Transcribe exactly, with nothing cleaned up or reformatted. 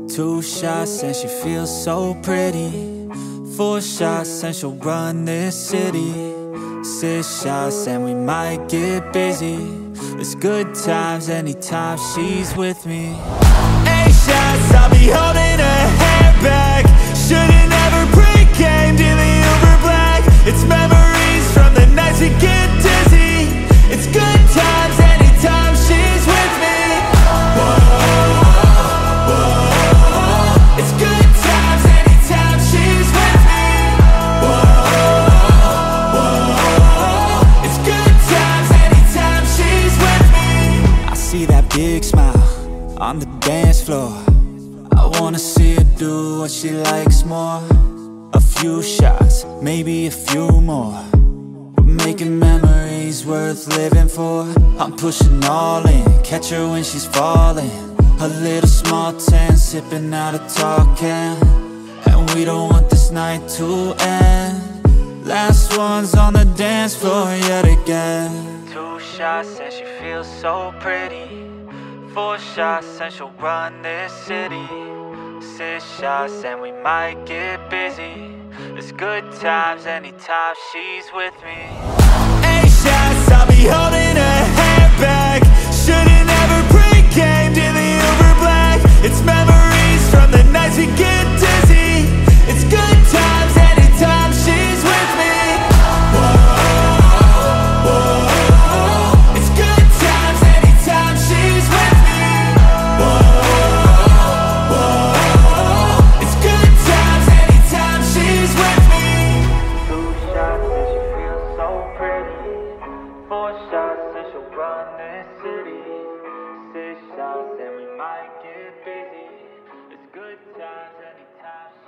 Two shots and she feels so pretty. Four shots and she'll run this city. Six shots and we might get busy. It's good times anytime she's with me. Eight shots, I'll be holding her hair back. Should've never pre-gamed in the Uber Black. It's memories from the nights we get dizzy. It's good times anytime she's with me. Whoa, whoa. It's good times anytime she's with me. Whoa, whoa. It's good times anytime she's with me. I see that big smile on the dance floor. I wanna see her do what she likes more. A few shots, maybe a few more. We're making memories worth living for. I'm pushing all in, catch her when she's falling. A little small tent, sipping out a tall can. And we don't want this night to end. Last one's on the dance floor yet again. Two shots and she feels so pretty. Four shots and she'll run this city. Six shots and we might get busy. It's good times anytime she's with me. Eight shots, I'll be holding her hair back. Should've never pre-gamed in the Uber Black. It's memories from the nights we get dizzy. It's good times anytime she's with me. Whoa, whoa. It's good times anytime she's with me. Whoa, whoa. It's good times anytime she's with me. Two shots and she feels so pretty. Four shots and she'll run this city. Six shots and we might get busy. It's good times anytime.